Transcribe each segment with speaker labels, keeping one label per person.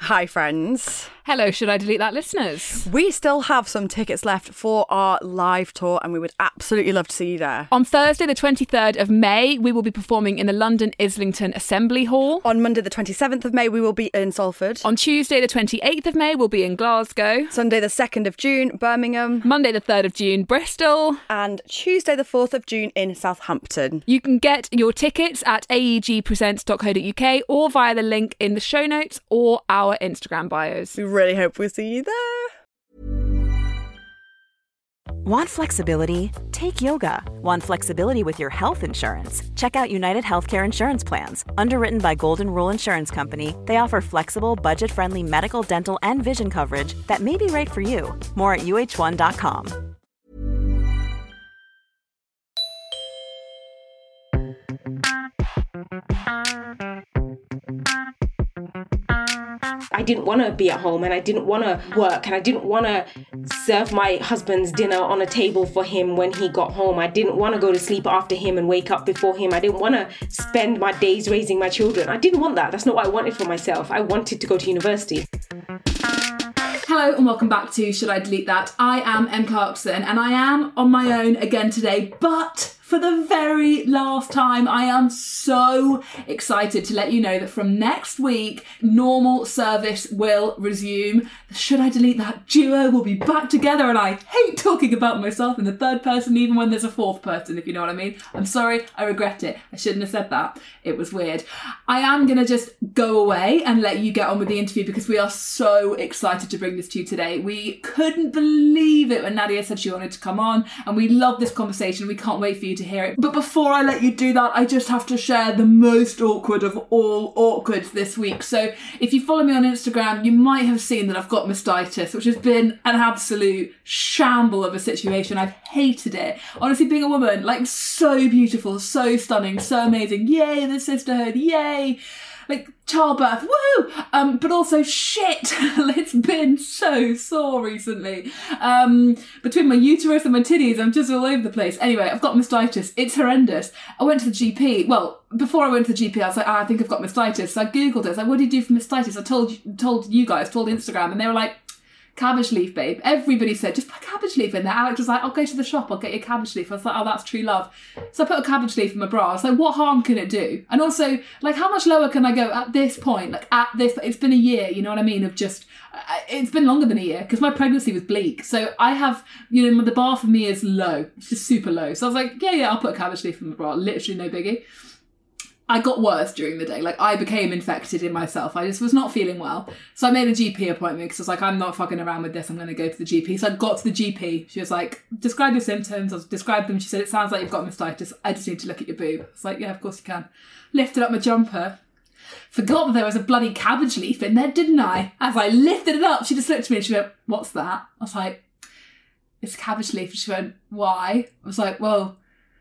Speaker 1: Hi, friends.
Speaker 2: Hello, should I delete that, listeners?
Speaker 1: We still have some tickets left for our live tour and we would absolutely love to see you there.
Speaker 2: On Thursday, the 23rd of May, we will be performing in the London Islington Assembly Hall.
Speaker 1: On Monday, the 27th of May, we will be in Salford.
Speaker 2: On Tuesday, the 28th of May, we'll be in Glasgow.
Speaker 1: Sunday, the 2nd of June, Birmingham.
Speaker 2: Monday, the 3rd of June, Bristol.
Speaker 1: And Tuesday, the 4th of June in Southampton.
Speaker 2: You can get your tickets at aegpresents.co.uk or via the link in the show notes or our Instagram bios.
Speaker 1: We really hope we'll see you there.
Speaker 3: Want flexibility? Take yoga. Want flexibility with your health insurance? Check out United Healthcare Insurance Plans. Underwritten by Golden Rule Insurance Company, they offer flexible, budget-friendly medical, dental, and vision coverage that may be right for you. More at uh1.com.
Speaker 4: I didn't want to be at home and I didn't want to work and I didn't want to serve my husband's dinner on a table for him when he got home. I didn't want to go to sleep after him and wake up before him. I didn't want to spend my days raising my children. I didn't want that. That's not what I wanted for myself. I wanted to go to university.
Speaker 2: Hello and welcome back to Should I Delete That? I am Em Clarkson and I am on my own again today, but for the very last time, I am so excited to let you know that from next week, normal service will resume. The Should I Delete That duo will be back together, and I hate talking about myself in the third person, even when there's a fourth person, if you know what I mean. I'm sorry, I regret it. I shouldn't have said that. It was weird. I am going to just go away and let you get on with the interview because we are so excited to bring this to you today. We couldn't believe it when Nadia said she wanted to come on, and we love this conversation. We can't wait for you to hear it. But before I let you do that, I just have to share the most awkward of all awkwards this week. So if you follow me on Instagram, you might have seen that I've got mastitis, which has been an absolute shamble of a situation. I've hated it. Honestly, being a woman, like, so beautiful, so stunning, so amazing. Yay, the sisterhood, yay. Like, childbirth, woohoo! But also, shit, it's been so sore recently. Between my uterus and my titties, I'm just all over the place. Anyway, I've got mastitis. It's horrendous. I went to the GP. Well, before I went to the GP, I was like, I think I've got mastitis. So I Googled it. I was like, what do you do for mastitis? I told you guys, told Instagram, and they were like, cabbage leaf, babe. Everybody said, just put cabbage leaf in there. Alex was like, I'll go to the shop, I'll get you a cabbage leaf. I was like, oh, that's true love. So I put a cabbage leaf in my bra. I was like, what harm can it do? And also, like, how much lower can I go at this point? Like, it's been a year, you know what I mean? Of just, it's been longer than a year because my pregnancy was bleak. So I have, you know, the bar for me is low. It's just super low. So I was like, yeah, I'll put a cabbage leaf in my bra. Literally no biggie. I got worse during the day. Like, I became infected in myself. I just was not feeling well. So I made a GP appointment because I was like, I'm not fucking around with this. I'm going to go to the GP. So I got to the GP. She was like, describe your symptoms. I described them. She said, it sounds like you've got mastitis. I just need to look at your boob. I was like, yeah, of course you can. Lifted up my jumper. Forgot that there was a bloody cabbage leaf in there, didn't I? As I lifted it up, she just looked at me and she went, what's that? I was like, it's a cabbage leaf. And she went, why? I was like, well,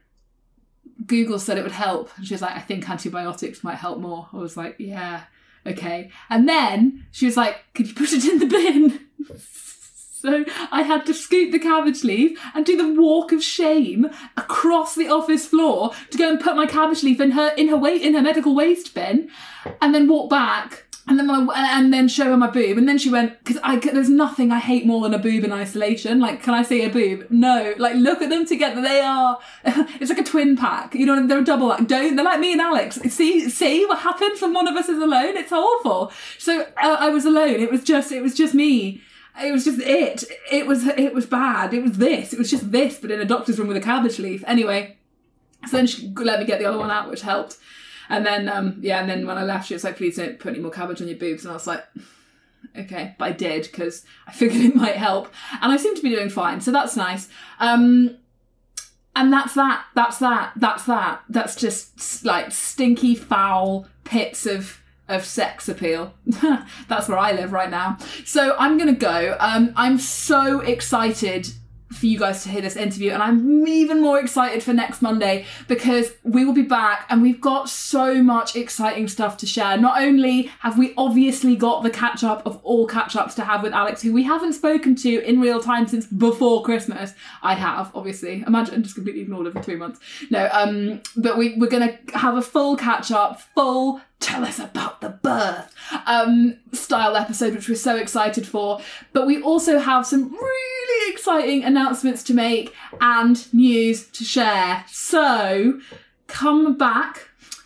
Speaker 2: Google said it would help. And she was like, I think antibiotics might help more. I was like, yeah, okay. And then she was like, could you put it in the bin? So I had to scoop the cabbage leaf and do the walk of shame across the office floor to go and put my cabbage leaf in her medical waste bin, and then walk back. And then show her my boob. And then she went, because there's nothing I hate more than a boob in isolation. Like, can I see a boob? No. Like, look at them together. They are, it's like a twin pack. You know, they're a double act. They're like me and Alex. See what happens when one of us is alone? It's awful. So I was alone. It was just me. It was just it. It was bad. It was just this, but in a doctor's room with a cabbage leaf. Anyway, so then she let me get the other one out, which helped. And then, and then when I left, she was like, please don't put any more cabbage on your boobs. And I was like, okay. But I did, because I figured it might help. And I seem to be doing fine, so that's nice. And that's that. That's just, like, stinky, foul pits of sex appeal. That's where I live right now. So I'm going to go. I'm so excited for you guys to hear this interview, and I'm even more excited for next Monday because we will be back and we've got so much exciting stuff to share. Not only have we obviously got the catch up of all catch ups to have with Alex, who we haven't spoken to in real time since before Christmas. I have, obviously. Imagine just completely ignored him for 3 months. No, but we're going to have a full catch up, full tell us about the birth style episode, which we're so excited for. But we also have some really exciting announcements to make and news to share. So come back.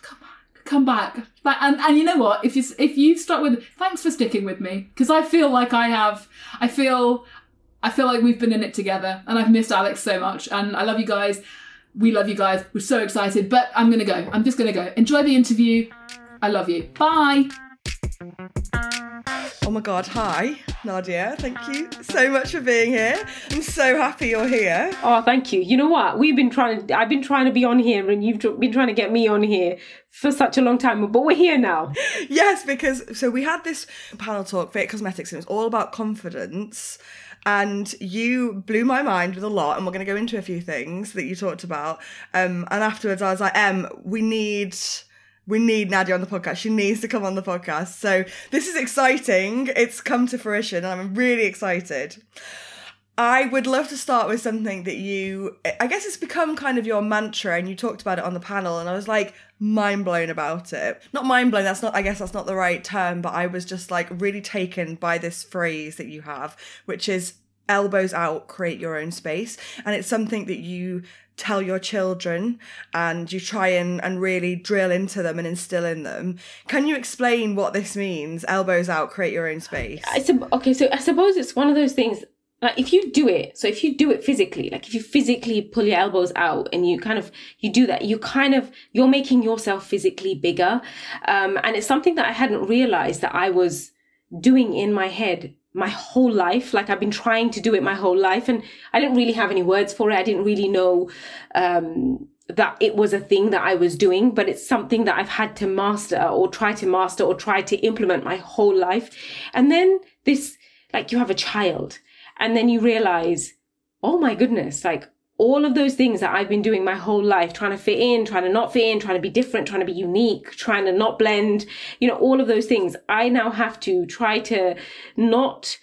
Speaker 2: And you know what? If you start with, thanks for sticking with me, because I feel like I feel like we've been in it together, and I've missed Alex so much, and I love you guys. We love you guys. We're so excited, but I'm just gonna go. Enjoy the interview. I love you. Bye.
Speaker 5: Oh my God, hi, Nadia. Thank you so much for being here. I'm so happy you're here.
Speaker 4: Oh, thank you. You know what? I've been trying to be on here, and you've been trying to get me on here for such a long time, but we're here now.
Speaker 5: Yes, because we had this panel talk, Fake Cosmetics, and it was all about confidence. And you blew my mind with a lot, and we're going to go into a few things that you talked about. And afterwards I was like, we need Nadia on the podcast. She needs to come on the podcast. So this is exciting. It's come to fruition, and I'm really excited. I would love to start with something that I guess it's become kind of your mantra, and you talked about it on the panel, and I was like mind blown about it. Not mind blown, I guess that's not the right term, but I was just like really taken by this phrase that you have, which is elbows out, create your own space. And it's something that you tell your children, and you try and really drill into them and instill in them. Can you explain what this means? Elbows out, create your own space.
Speaker 4: Okay, so I suppose it's one of those things. Like if you do it physically, like if you physically pull your elbows out and you do that, you're making yourself physically bigger. And it's something that I hadn't realized that I was doing in my head my whole life. Like I've been trying to do it my whole life, and I didn't really have any words for it. I didn't really know, that it was a thing that I was doing, but it's something that I've had to master or try to implement my whole life. And then you have a child, and then you realize, oh my goodness, like all of those things that I've been doing my whole life, trying to fit in, trying to not fit in, trying to be different, trying to be unique, trying to not blend, all of those things. I now have to try to not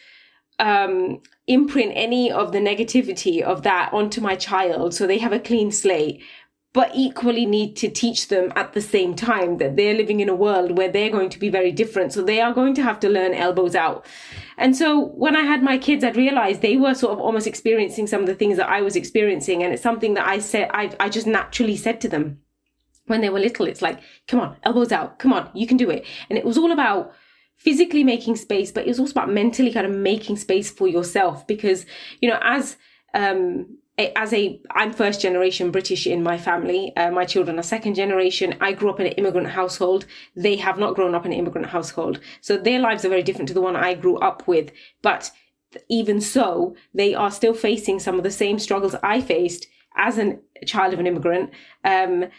Speaker 4: imprint any of the negativity of that onto my child so they have a clean slate, but equally need to teach them at the same time that they're living in a world where they're going to be very different. So they are going to have to learn elbows out. And so when I had my kids, I'd realized they were sort of almost experiencing some of the things that I was experiencing. And it's something that I just naturally said to them when they were little. It's like, come on, elbows out. Come on, you can do it. And it was all about physically making space, but it was also about mentally kind of making space for yourself. Because, I'm first generation British in my family. My children are second generation. I grew up in an immigrant household. They have not grown up in an immigrant household. So their lives are very different to the one I grew up with. But even so, they are still facing some of the same struggles I faced as a child of an immigrant. And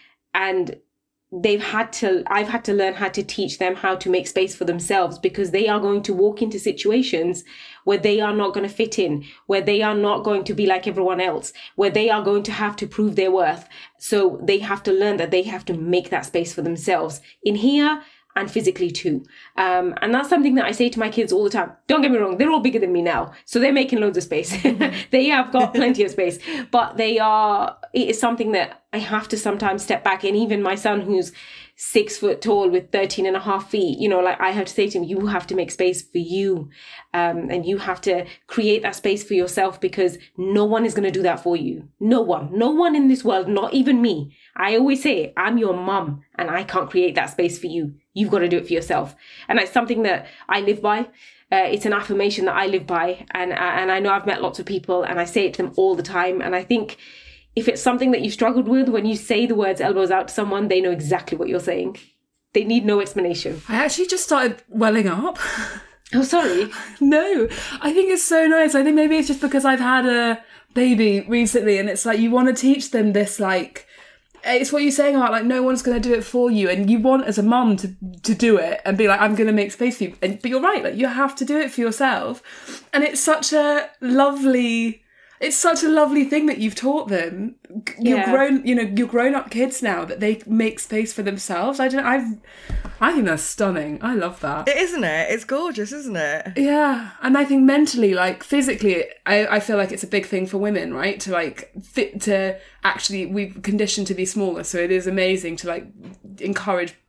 Speaker 4: I've had to learn how to teach them how to make space for themselves, because they are going to walk into situations where they are not going to fit in, where they are not going to be like everyone else, where they are going to have to prove their worth. So they have to learn that they have to make that space for themselves in here and physically too. And that's something that I say to my kids all the time. Don't get me wrong, they're all bigger than me now. So they're making loads of space. They have got plenty of space, but it is something that I have to sometimes step back. And even my son, who's 6 foot tall with 13 and a half feet, I have to say to him, you have to make space for you. And you have to create that space for yourself, because no one is going to do that for you. No one in this world, not even me. I always say, I'm your mum and I can't create that space for you. You've got to do it for yourself. And it's something that I live by. It's an affirmation that I live by. And I know I've met lots of people, and I say it to them all the time. And I think if it's something that you've struggled with, when you say the words elbows out to someone, they know exactly what you're saying. They need no explanation.
Speaker 2: I actually just started welling up.
Speaker 4: Oh, sorry.
Speaker 2: No, I think it's so nice. I think maybe it's just because I've had a baby recently, and it's like you want to teach them this, like, it's what you're saying about, like, no one's going to do it for you, and you want as a mum to do it and be like, I'm going to make space for you. But you're right, like, you have to do it for yourself. And it's such a lovely thing that you've taught them. You're grown up kids now, that they make space for themselves. I think that's stunning. I love that.
Speaker 5: Isn't it? It's gorgeous, isn't it?
Speaker 2: Yeah. And I think mentally, like physically, I feel like it's a big thing for women, right? To like fit, to actually, we've conditioned to be smaller. So it is amazing to like encourage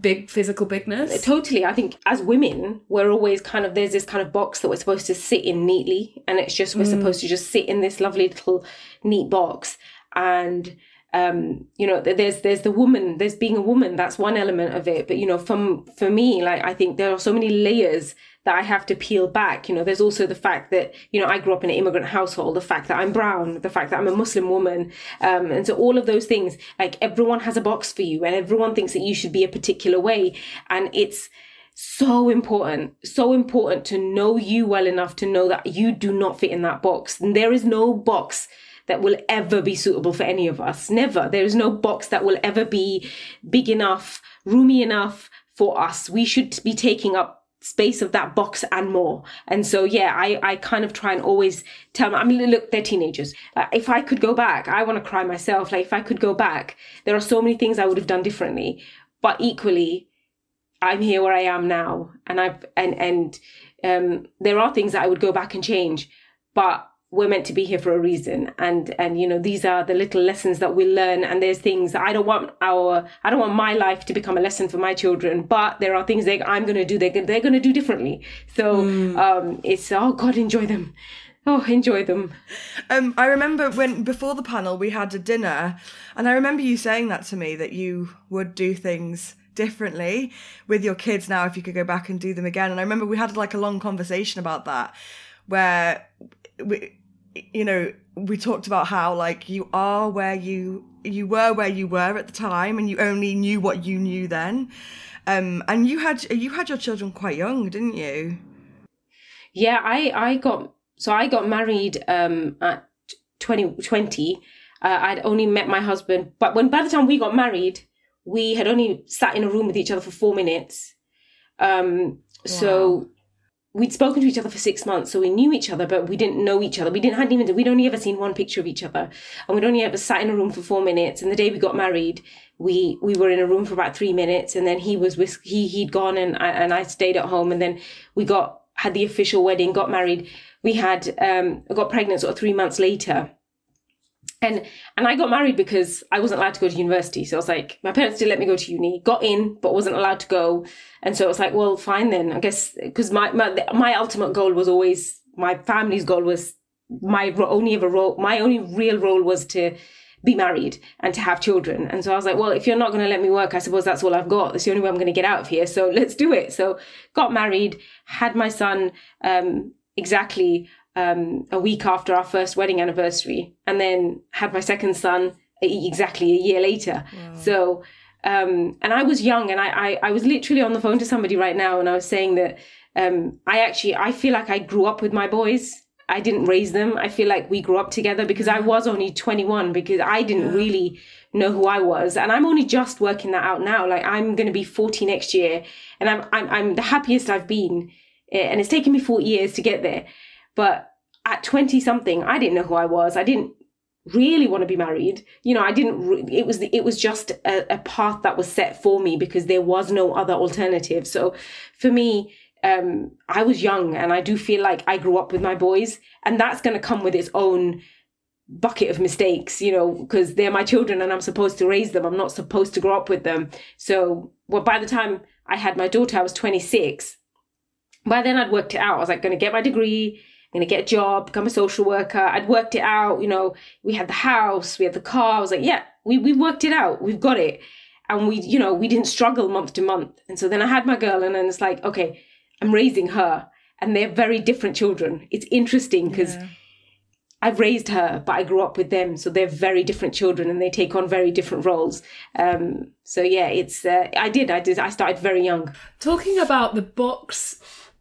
Speaker 2: big physical bigness?
Speaker 4: Totally. I think as women, we're always kind of, there's this kind of box that we're supposed to sit in neatly. And it's just, we're supposed to just sit in this lovely little neat box. And, you know, there's the woman, there's being a woman. That's one element of it. But, you know, for me, like, I think there are so many layers that I have to peel back. You know, there's also the fact that, you know, I grew up in an immigrant household, the fact that I'm brown, the fact that I'm a Muslim woman. And so all of those things, like, everyone has a box for you and everyone thinks that you should be a particular way. And it's so important to know you well enough to know that you do not fit in that box. And there is no box that will ever be suitable for any of us. Never. There is no box that will ever be big enough, roomy enough for us. We should be taking up space of that box and more. And so, yeah, I kind of try and always tell them, I mean, look, they're teenagers. If I could go back, I want to cry myself. Like, if I could go back, there are so many things I would have done differently. But equally, I'm here where I am now. And there are things that I would go back and change. But we're meant to be here for a reason. And you know, these are the little lessons that we learn. And there's things that I don't want my life to become a lesson for my children, but there are things that I'm going to do, they're going to do differently. So it's, oh God, enjoy them. Oh, enjoy them.
Speaker 5: I remember before the panel, we had a dinner, and I remember you saying that to me, that you would do things differently with your kids now if you could go back and do them again. And I remember we had like a long conversation about that, where we talked about how, like, you are where you were at the time, and you only knew what you knew then. And you had your children quite young, didn't you?
Speaker 4: Yeah, I got married at 20. I'd only met my husband, but by the time we got married, we had only sat in a room with each other for 4 minutes. So we'd spoken to each other for 6 months, so we knew each other, but we didn't know each other. We'd only ever seen one picture of each other, and we'd only ever sat in a room for 4 minutes. And the day we got married, we were in a room for about 3 minutes, and then he'd gone, and I stayed at home, and then we had the official wedding, got married. We got pregnant sort of 3 months later. And I got married because I wasn't allowed to go to university. So I was like, my parents didn't let me go to uni, got in, but wasn't allowed to go. And so I was like, well, fine then, I guess, because my ultimate goal was always, my family's goal was, my only real role was to be married and to have children. And so I was like, well, if you're not going to let me work, I suppose that's all I've got. That's the only way I'm going to get out of here. So let's do it. So got married, had my son exactly a week after our first wedding anniversary, and then had my second son exactly a year later. Wow. So, and I was young, and I was literally on the phone to somebody right now, and I was saying that I feel like I grew up with my boys. I didn't raise them. I feel like we grew up together, because I was only 21, because I didn't really know who I was. And I'm only just working that out now. Like, I'm going to be 40 next year, and I'm the happiest I've been. And it's taken me 4 years to get there. But at 20 something, I didn't know who I was. I didn't really want to be married. You know, it was just a path that was set for me, because there was no other alternative. So for me, I was young, and I do feel like I grew up with my boys, and that's going to come with its own bucket of mistakes, you know, because they're my children and I'm supposed to raise them. I'm not supposed to grow up with them. So, well, by the time I had my daughter, I was 26. By then I'd worked it out. I was like, going to get my degree, I'm going to get a job, become a social worker. I'd worked it out. You know, we had the house, we had the car. I was like, yeah, we worked it out. We've got it. And we didn't struggle month to month. And so then I had my girl, and then it's like, okay, I'm raising her, and they're very different children. It's interesting because I've raised her, but I grew up with them. So they're very different children, and they take on very different roles. So yeah, it's, I started very young.
Speaker 2: Talking about the box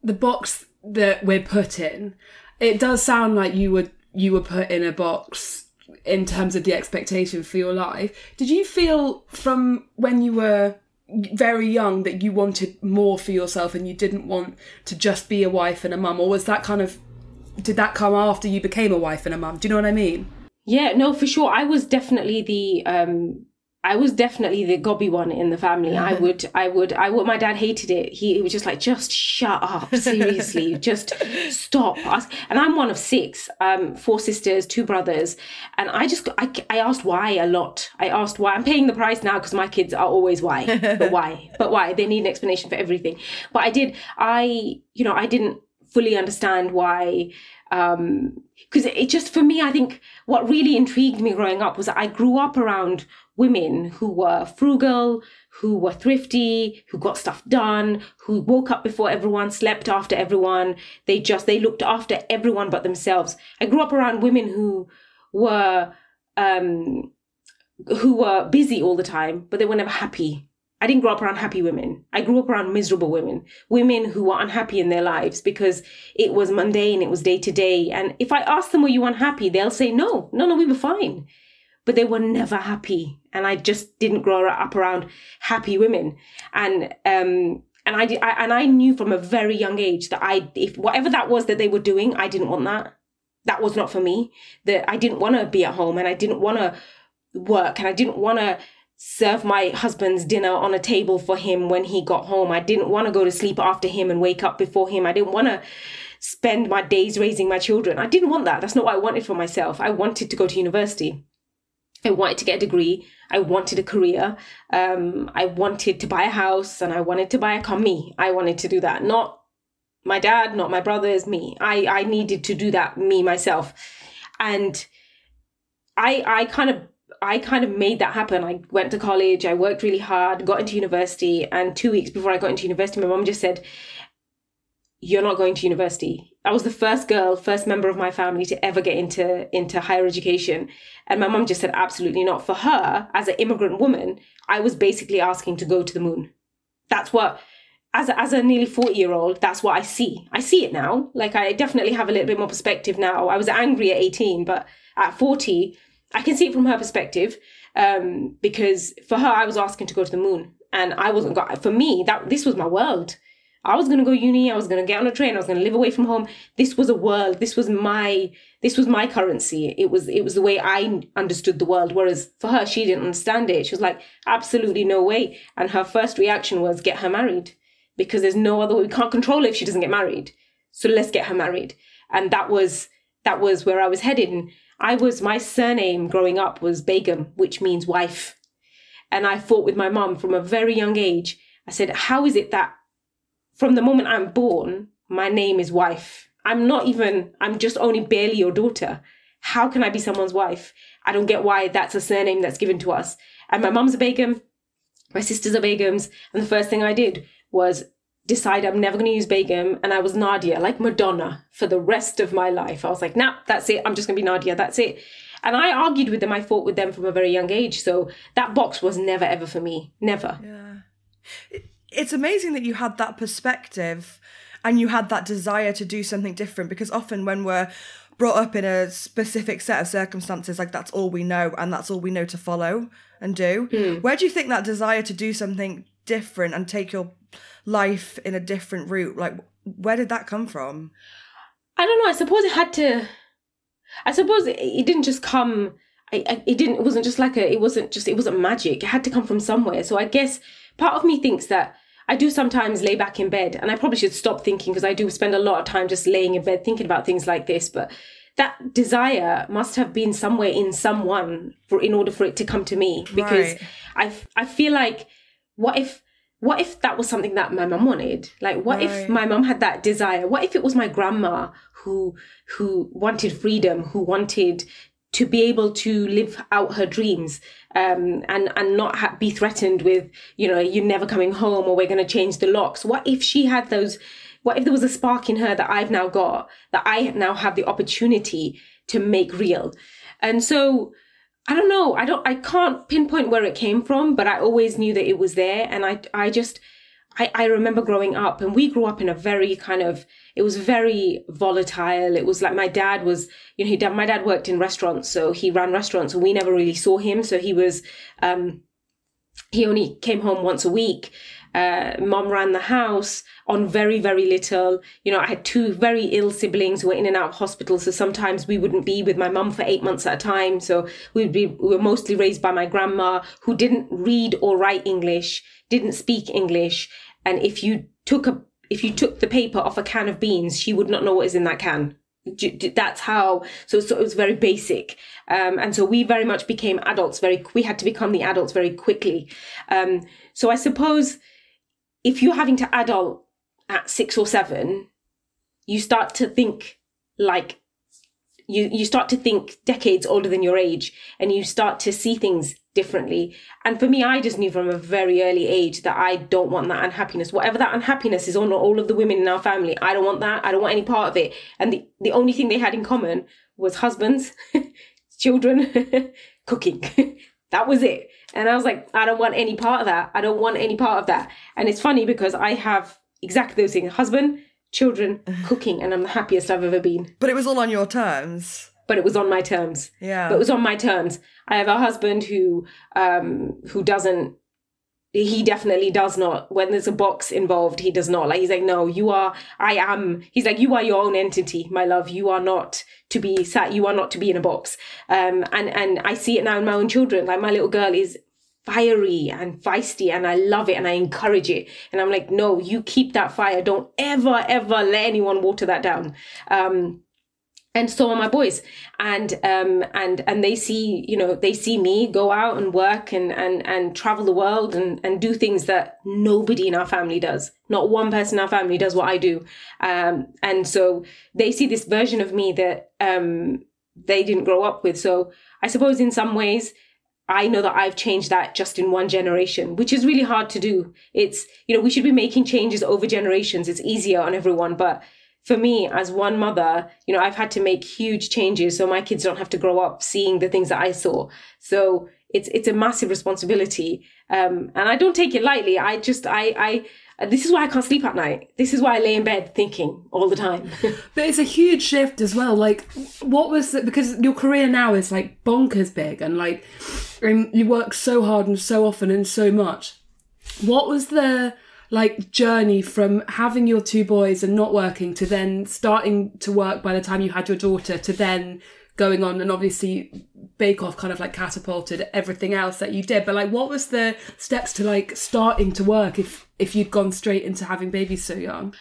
Speaker 2: that we're put in, it does sound like you were put in a box in terms of the expectation for your life. Did you feel from when you were very young that you wanted more for yourself and you didn't want to just be a wife and a mum? Or was that did that come after you became a wife and a mum? Do you know what I mean?
Speaker 4: Yeah, no, for sure. I was definitely I was definitely the gobby one in the family. I would, my dad hated it. He was just like, just shut up, seriously, just stop. And I'm one of 6, 4 sisters, 2 brothers. And I asked why a lot. I asked why. I'm paying the price now because my kids are always why. But why? But why? They need an explanation for everything. But I didn't fully understand why. Because it just, for me, I think what really intrigued me growing up was that I grew up around women who were frugal, who were thrifty, who got stuff done, who woke up before everyone, slept after everyone. They looked after everyone but themselves. I grew up around women who were busy all the time, but they were never happy. I didn't grow up around happy women. I grew up around miserable women who were unhappy in their lives because it was mundane, it was day to day. And if I ask them, were you unhappy? They'll say, no, we were fine. But they were never happy. And I just didn't grow up around happy women. And I knew from a very young age that if whatever that was that they were doing, I didn't want that. That was not for me. That I didn't want to be at home and I didn't want to work and I didn't want to serve my husband's dinner on a table for him when he got home. I didn't want to go to sleep after him and wake up before him. I didn't want to spend my days raising my children. I didn't want that. That's not what I wanted for myself. I wanted to go to university. I wanted to get a degree. I wanted a career. I wanted to buy a house and I wanted to buy a car. Me. I wanted to do that. Not my dad, not my brothers, me. I needed to do that, me, myself. And I kind of made that happen. I went to college, I worked really hard, got into university, and 2 weeks before I got into university, my mum just said, you're not going to university. I was the first member of my family to ever get into higher education. And my mum just said, absolutely not. For her, as an immigrant woman, I was basically asking to go to the moon. That's what, as a nearly 40-year-old, that's what I see. I see it now. Like, I definitely have a little bit more perspective now. I was angry at 18, but at 40, I can see it from her perspective, because for her, I was asking to go to the moon, and I wasn't. For me, this was my world. I was going to go uni. I was going to get on a train. I was going to live away from home. This was a world. This was my currency. It was the way I understood the world. Whereas for her, she didn't understand it. She was like, absolutely no way. And her first reaction was, get her married, because there's no other way. We can't control her if she doesn't get married. So let's get her married. And that was where I was headed. And my surname growing up was Begum, which means wife. And I fought with my mum from a very young age. I said, how is it that from the moment I'm born, my name is wife? I'm just only barely your daughter. How can I be someone's wife? I don't get why that's a surname that's given to us. And my mum's a Begum, my sisters are Begums. And the first thing I did was decide I'm never going to use Begum, and I was Nadia, like Madonna, for the rest of my life. I was like, nah, that's it. I'm just going to be Nadia. That's it. And I argued with them. I fought with them from a very young age. So that box was never, ever for me. Never.
Speaker 5: Yeah. It's amazing that you had that perspective and you had that desire to do something different, because often when we're brought up in a specific set of circumstances, like that's all we know and that's all we know to follow and do. Where do you think that desire to do something different and take your life in a different route, like where did that come from?
Speaker 4: I don't know. I suppose it didn't just come. It wasn't magic. It had to come from somewhere. So I guess part of me thinks that I do sometimes lay back in bed, and I probably should stop thinking, because I do spend a lot of time just laying in bed thinking about things like this. But that desire must have been somewhere in someone in order for it to come to me, because right. I feel like, what if that was something that my mum wanted? Like, what if my mum had that desire? What if it was my grandma who wanted freedom, who wanted to be able to live out her dreams, and not be threatened with, you're never coming home, or we're going to change the locks? What if she had those? What if there was a spark in her that I've now got, that I now have the opportunity to make real? And so, I don't know. I can't pinpoint where it came from, but I always knew that it was there. And I remember growing up, and we grew up in a very it was very volatile. It was like my dad was, my dad worked in restaurants, so he ran restaurants, and we never really saw him. So he only came home once a week. Mom ran the house on very, very little. You know, I had 2 very ill siblings who were in and out of hospital. So sometimes we wouldn't be with my mum for 8 months at a time. So we were mostly raised by my grandma, who didn't read or write English, didn't speak English. And if you took the paper off a can of beans, she would not know what is in that can. That's how, so it was very basic. And so we very much became adults we had to become the adults very quickly. So I suppose if you're having to adult at 6 or 7, you start to think like, you start to think decades older than your age, and you start to see things differently. And for me, I just knew from a very early age that I don't want that unhappiness. Whatever that unhappiness is on all of the women in our family, I don't want that. I don't want any part of it. And the only thing they had in common was husbands, children, cooking. That was it. And I was like, I don't want any part of that. I don't want any part of that. And it's funny because I have exactly those things: husband, children, cooking, and I'm the happiest I've ever been.
Speaker 5: But it was all on your terms.
Speaker 4: But it was on my terms.
Speaker 5: Yeah.
Speaker 4: But it was on my terms. I have a husband who doesn't, he definitely does not, when there's a box involved, he does not. Like, he's like, no, he's like, you are your own entity, my love. You are not to be sat, you are not to be in a box. And I see it now in my own children. Like, my little girl is fiery and feisty, and I love it and I encourage it. And I'm like, no, you keep that fire. Don't ever, ever let anyone water that down. And so are my boys. And they see me go out and work and travel the world and do things that nobody in our family does. Not one person in our family does what I do. And so they see this version of me that, they didn't grow up with. So I suppose in some ways, I know that I've changed that just in one generation, which is really hard to do. It's, we should be making changes over generations. It's easier on everyone. But for me, as one mother, I've had to make huge changes so my kids don't have to grow up seeing the things that I saw. So it's a massive responsibility. And I don't take it lightly. This is why I can't sleep at night. This is why I lay in bed thinking all the time.
Speaker 2: But it's a huge shift as well. Like, what was it? Because your career now is like bonkers big, and you work so hard and so often and so much. What was the journey from having your 2 boys and not working to then starting to work by the time you had your daughter, to then going on, and obviously Bake Off kind of catapulted everything else that you did. But what was the steps to starting to work if you'd gone straight into having babies so young?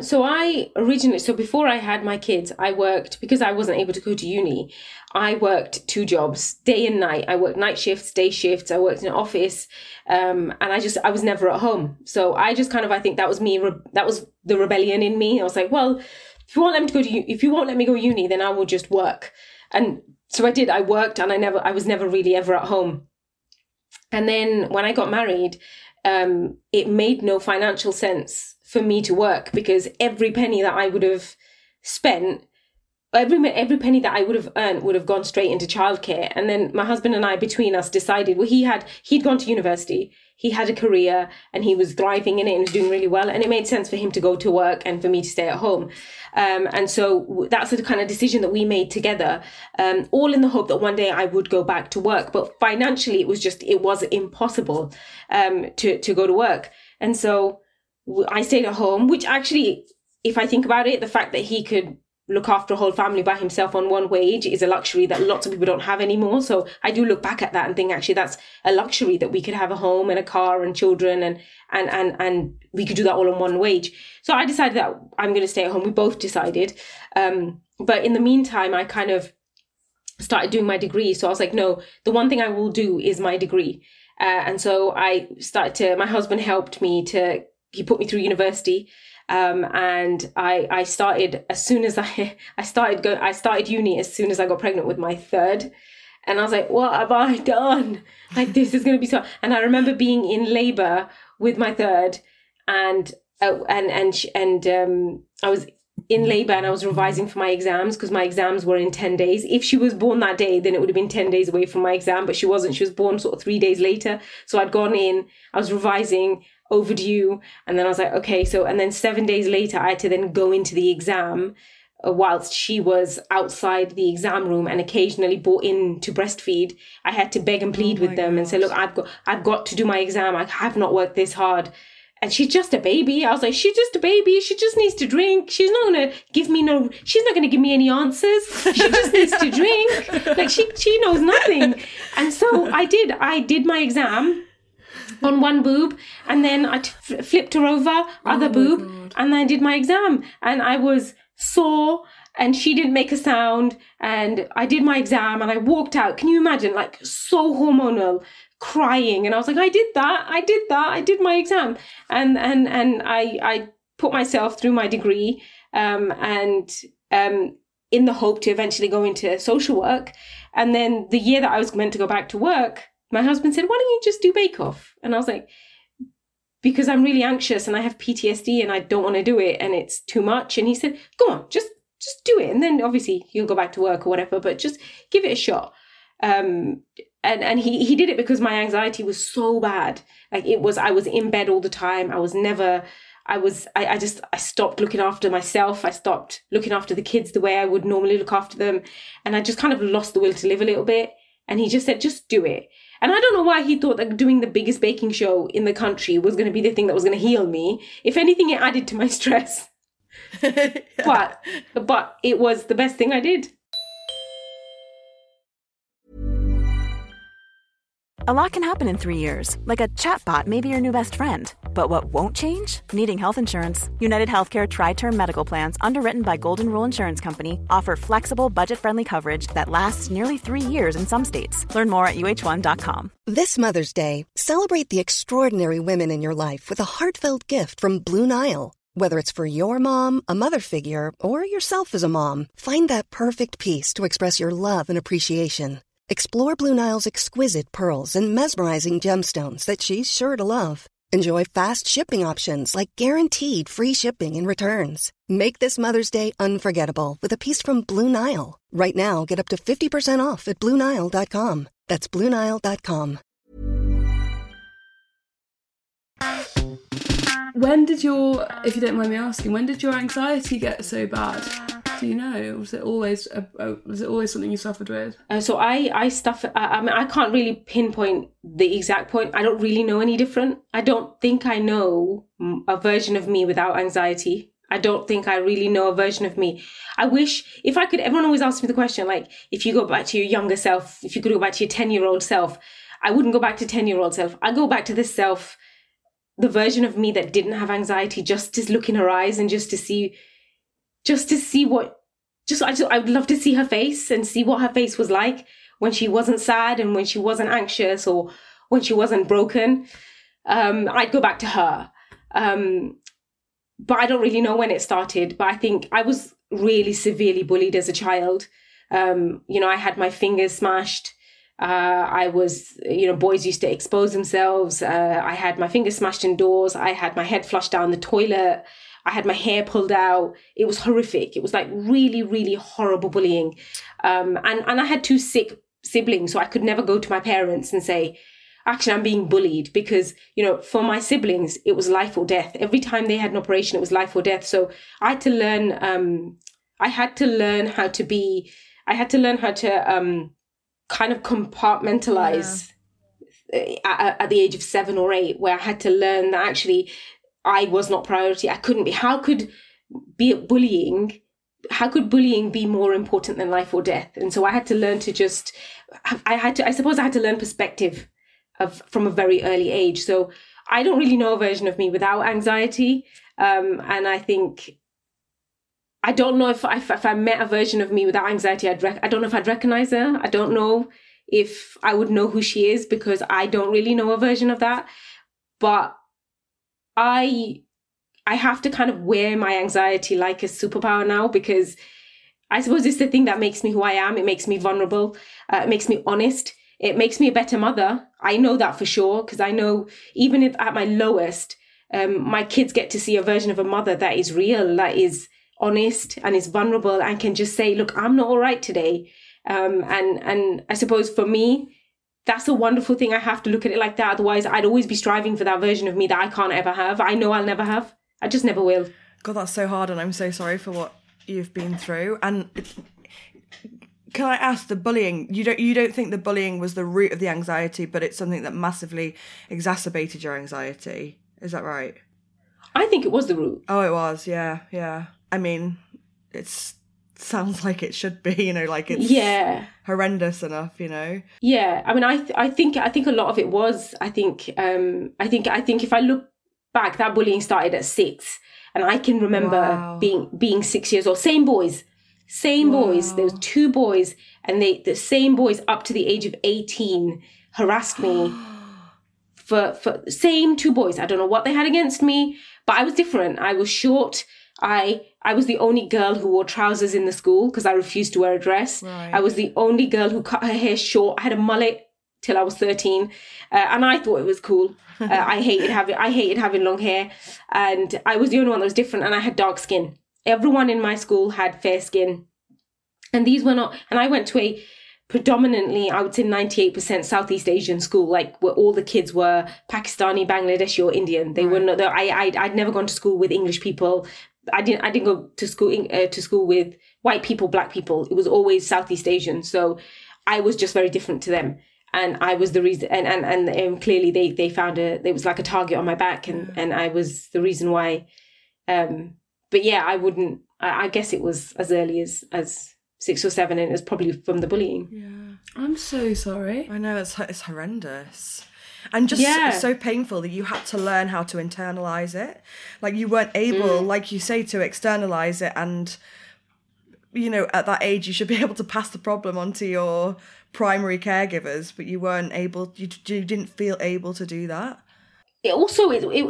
Speaker 4: So before I had my kids, I worked, because I wasn't able to go to uni, I worked 2 jobs, day and night. I worked night shifts, day shifts. I worked in an office, and I was never at home. So I just I think that was me. That was the rebellion in me. I was like, well, if you won't let me go to uni, then I will just work. And so I did. I worked, and I was never really ever at home. And then when I got married, it made no financial sense for me to work, because every penny that I would have spent, every penny that I would have earned would have gone straight into childcare. And then my husband and I, between us, decided, well, he'd gone to university, he had a career, and he was thriving in it and was doing really well. And it made sense for him to go to work and for me to stay at home. And so that's the kind of decision that we made together, all in the hope that one day I would go back to work. But financially, it was impossible to go to work. And so I stayed at home, which actually, if I think about it, the fact that he could look after a whole family by himself on one wage is a luxury that lots of people don't have anymore. So I do look back at that and think, actually, that's a luxury, that we could have a home and a car and children, and we could do that all on one wage. So I decided that I'm going to stay at home. We both decided. But in the meantime, I kind of started doing my degree. So I was like, no, the one thing I will do is my degree. And so my husband helped me he put me through university. And I started as soon as I started uni as soon as I got pregnant with my 3rd. And I was like, what have I done? This is going to be so. And I remember being in labor with my 3rd, and I was in labor and I was revising for my exams, because my exams were in 10 days. If she was born that day, then it would have been 10 days away from my exam, but she wasn't. She was born sort of 3 days later. So I'd gone in, I was revising, overdue, and then I was like, okay, and then 7 days later I had to then go into the exam whilst she was outside the exam room and occasionally brought in to breastfeed. I had to beg and plead with them and say, look, I've got to do my exam. I have not worked this hard. And she's just a baby. I was like, she's just a baby. She just needs to drink. She's not going to give me any answers. She just needs to drink. Like she knows nothing. And so I did my exam on one boob, and then I flipped her over, other boob, and then I did my exam. And I was sore, and she didn't make a sound, and I did my exam, and I walked out. Can you imagine? Like, so hormonal, crying. And I was like, I did my exam. And I put myself through my degree, and in the hope to eventually go into social work. And then the year that I was meant to go back to work, my husband said, why don't you just do Bake Off? And I was like, because I'm really anxious and I have PTSD and I don't want to do it and it's too much. And he said, go on, just do it. And then obviously you'll go back to work or whatever, but just give it a shot. And he did it because my anxiety was so bad. Like I was in bed all the time. I stopped looking after myself. I stopped looking after the kids the way I would normally look after them. And I just kind of lost the will to live a little bit. And he just said, just do it. And I don't know why he thought that doing the biggest baking show in the country was going to be the thing that was going to heal me. If anything, it added to my stress. Yeah. But it was the best thing I did.
Speaker 3: A lot can happen in 3 years, like a chatbot may be your new best friend. But what won't change? Needing health insurance. United Healthcare Tri-Term Medical Plans, underwritten by Golden Rule Insurance Company, offer flexible, budget-friendly coverage that lasts nearly 3 years in some states. Learn more at uh1.com.
Speaker 6: This Mother's Day, celebrate the extraordinary women in your life with a heartfelt gift from Blue Nile. Whether it's for your mom, a mother figure, or yourself as a mom, find that perfect piece to express your love and appreciation. Explore Blue Nile's exquisite pearls and mesmerizing gemstones that she's sure to love. Enjoy fast shipping options like guaranteed free shipping and returns. Make this Mother's Day unforgettable with a piece from Blue Nile. Right now, get up to 50% off at BlueNile.com. That's BlueNile.com.
Speaker 2: When did if you don't mind me asking, when did your anxiety get so bad? Do you know? Was it always something you suffered with?
Speaker 4: So I can't really pinpoint the exact point. I don't really know any different. I don't think I know a version of me without anxiety. I don't think I really know a version of me. I wish, if I could, everyone always asks me the question, like, if you go back to your younger self, if you could go back to your 10-year-old self, I wouldn't go back to 10-year-old self. I'd go back to this self, the version of me that didn't have anxiety, just to look in her eyes and I would love to see her face and see what her face was like when she wasn't sad and when she wasn't anxious or when she wasn't broken. I'd go back to her. But I don't really know when it started, but I think I was really severely bullied as a child. I had my fingers smashed. Boys used to expose themselves. I had my fingers smashed in doors. I had my head flushed down the toilet. I had my hair pulled out. It was horrific. It was like really, really horrible bullying. And I had 2 sick siblings, so I could never go to my parents and say, actually, I'm being bullied, because, for my siblings, it was life or death. Every time they had an operation, it was life or death. So I had to learn how to kind of compartmentalize at the age of 7 or 8, where I had to learn that actually I was not priority. I couldn't be. How could bullying be more important than life or death? And so I had to learn to I suppose I had to learn perspective from a very early age. So I don't really know a version of me without anxiety. And I think, I don't know if I met a version of me without anxiety, I don't know if I'd recognize her. I don't know if I would know who she is, because I don't really know a version of that. But I have to kind of wear my anxiety like a superpower now, because I suppose it's the thing that makes me who I am. It makes me vulnerable. It makes me honest. It makes me a better mother. I know that for sure, because I know even if at my lowest, my kids get to see a version of a mother that is real, that is honest and is vulnerable and can just say, look, I'm not all right today. And I suppose for me, that's a wonderful thing. I have to look at it like that. Otherwise, I'd always be striving for that version of me that I can't ever have. I know I'll never have. I just never will.
Speaker 5: God, that's so hard, and I'm so sorry for what you've been through. And can I ask, the bullying, you don't think the bullying was the root of the anxiety, but it's something that massively exacerbated your anxiety? Is that right?
Speaker 4: I think it was the root.
Speaker 5: Oh, it was. Yeah. I mean, sounds like it should be, you know, like it's horrendous enough, you know.
Speaker 4: Yeah, I mean, I think a lot of it was. I think if I look back, that bullying started at 6, and I can remember being 6 years old. Same boys. There was 2 boys, and the same boys up to the age of 18 harassed me for same 2 boys. I don't know what they had against me, but I was different. I was short. I was the only girl who wore trousers in the school because I refused to wear a dress.
Speaker 5: Right.
Speaker 4: I was the only girl who cut her hair short. I had a mullet till I was 13, and I thought it was cool. I hated having long hair, and I was the only one that was different. And I had dark skin. Everyone in my school had fair skin, and these were not. And I went to a predominantly, I would say 98% Southeast Asian school, like where all the kids were Pakistani, Bangladeshi, or Indian. They were not. I'd never gone to school with English people. I didn't go to school with white people, black people. It was always Southeast Asian. So I was just very different to them. And I was the reason, and clearly they found there was like a target on my back, and I was the reason why. But yeah, I guess it was as early as 6 or 7, and it was probably from the bullying.
Speaker 1: Yeah. I'm so sorry.
Speaker 5: I know, it's horrendous. And just so painful that you had to learn how to internalize it. Like, you weren't able, like you say, to externalize it. And, you know, at that age, you should be able to pass the problem on to your primary caregivers, but you weren't able, you didn't feel able to do that.
Speaker 4: It's also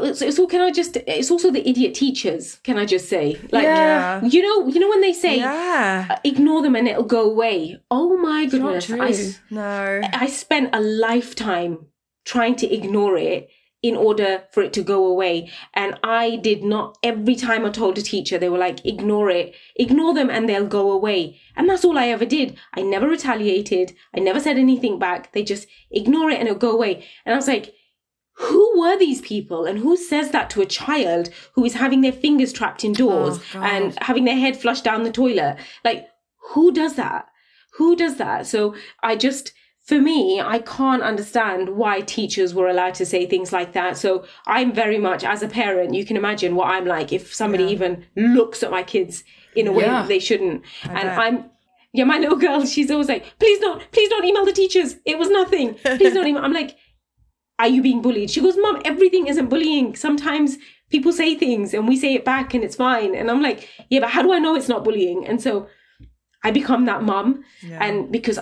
Speaker 4: the idiot teachers, can I just say? Like, you know when they say, ignore them and it'll go away. Oh my goodness. I spent a lifetime trying to ignore it in order for it to go away. And I did not. Every time I told a teacher, they were like, ignore it, ignore them and they'll go away. And that's all I ever did. I never retaliated. I never said anything back. They just ignore it and it'll go away. And I was like, who were these people? And who says that to a child who is having their fingers trapped indoors and having their head flushed down the toilet? Like, who does that? So for me, I can't understand why teachers were allowed to say things like that. So I'm very much, as a parent, you can imagine what I'm like if somebody even looks at my kids in a way that they shouldn't. My little girl, she's always like, please don't email the teachers. It was nothing. Please don't email. I'm like, are you being bullied? She goes, Mom, everything isn't bullying. Sometimes people say things and we say it back and it's fine. And I'm like, yeah, but how do I know it's not bullying? And so I become that mum. And because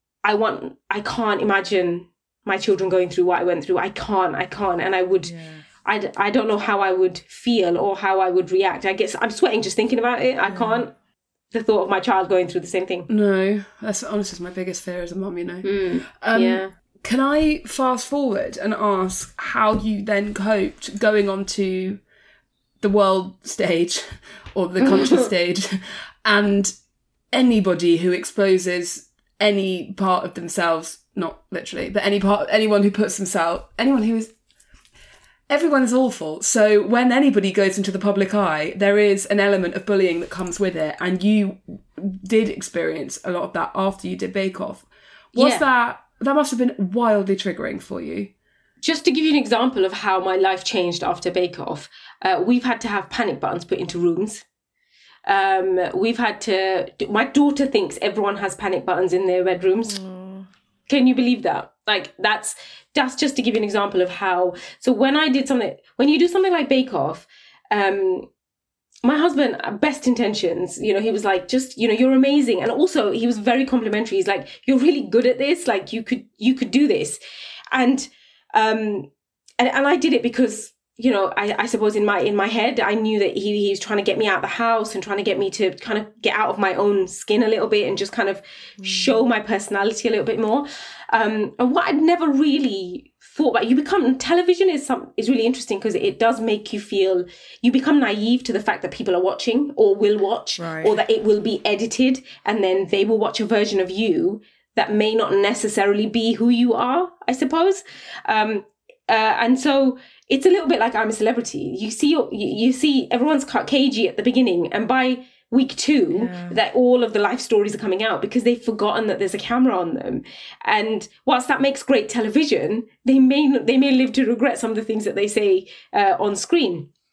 Speaker 4: I can't imagine my children going through what I went through. I can't. And I don't know how I would feel or how I would react. I guess I'm sweating just thinking about it. I can't. The thought of my child going through the same thing.
Speaker 2: No, that's honestly my biggest fear as a mum, you know. Can I fast forward and ask how you then coped going on to the world stage or the conscious stage, and anybody who exposes any part of themselves, not literally, but anyone who puts themselves, everyone is awful. So when anybody goes into the public eye, there is an element of bullying that comes with it. And you did experience a lot of that after you did Bake Off. That must have been wildly triggering for you.
Speaker 4: Just to give you an example of how my life changed after Bake Off, we've had to have panic buttons put into rooms. My daughter thinks everyone has panic buttons in their bedrooms. Can you believe that? Like, that's just to give you an example of how. So when you do something like Bake Off, my husband, best intentions, you know, he was like, just, you know, you're amazing. And also he was very complimentary. He's like, you're really good at this. Like, you could do this. And I did it because, you know, I suppose in my head, I knew that he was trying to get me out of the house and trying to get me to kind of get out of my own skin a little bit and just kind of show my personality a little bit more. And what I'd never really thought about, television is really interesting because it does make you become naive to the fact that people are watching or will watch, or that it will be edited and then they will watch a version of you that may not necessarily be who you are, I suppose. And so it's a little bit like I'm a Celebrity. You see everyone's cagey at the beginning, and by week 2, that all of the life stories are coming out because they've forgotten that there's a camera on them. And whilst that makes great television, they may live to regret some of the things that they say on screen.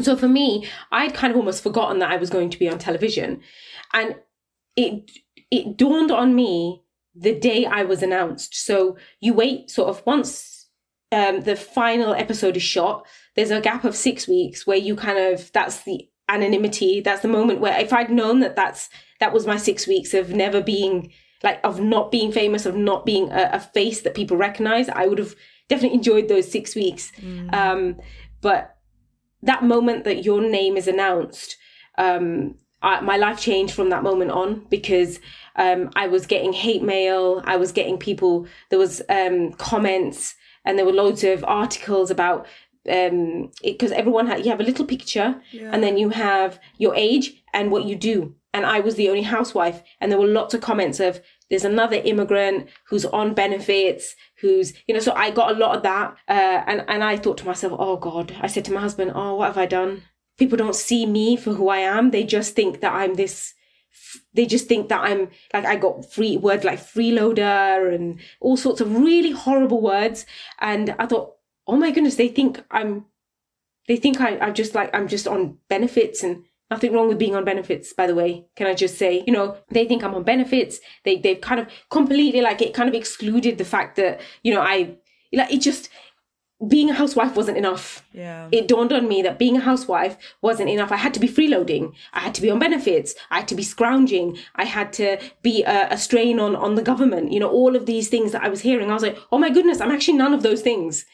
Speaker 4: So for me, I'd kind of almost forgotten that I was going to be on television. And it dawned on me the day I was announced. So you wait sort of once the final episode is shot, there's a gap of 6 weeks where you kind of, that's the anonymity. That's the moment where if I'd known that was my 6 weeks of never being, like, of not being famous, of not being a face that people recognize, I would have definitely enjoyed those 6 weeks. But that moment that your name is announced, my life changed from that moment on, because I was getting hate mail. I was getting people, there was comments, and there were loads of articles about, because everyone you have a little picture, and then you have your age and what you do. And I was the only housewife, and there were lots of comments of, there's another immigrant who's on benefits, who's, so I got a lot of that. And I thought to myself, oh God, I said to my husband, oh, what have I done? People don't see me for who I am. They just think that I'm this, they just think that I'm like, I got free words like freeloader and all sorts of really horrible words. And I thought, oh my goodness, they think I'm just like, I'm just on benefits, and nothing wrong with being on benefits, by the way. Can I just say, they think I'm on benefits. They've kind of completely, like, it kind of excluded the fact that, being a housewife wasn't enough.
Speaker 5: Yeah.
Speaker 4: It dawned on me that being a housewife wasn't enough. I had to be freeloading. I had to be on benefits. I had to be scrounging. I had to be a strain on the government. All of these things that I was hearing. I was like, oh my goodness, I'm actually none of those things.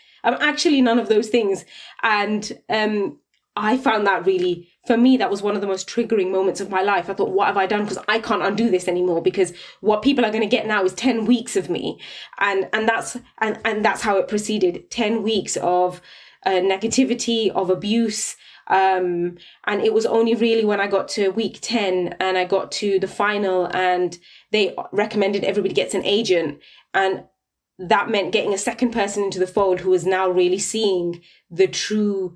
Speaker 4: And I found that really, for me, that was one of the most triggering moments of my life. I thought, what have I done? Because I can't undo this anymore, because what people are going to get now is 10 weeks of me. And that's how it proceeded. 10 weeks of negativity, of abuse. And it was only really when I got to week 10 and I got to the final, and they recommended everybody gets an agent. And that meant getting a second person into the fold who was now really seeing the true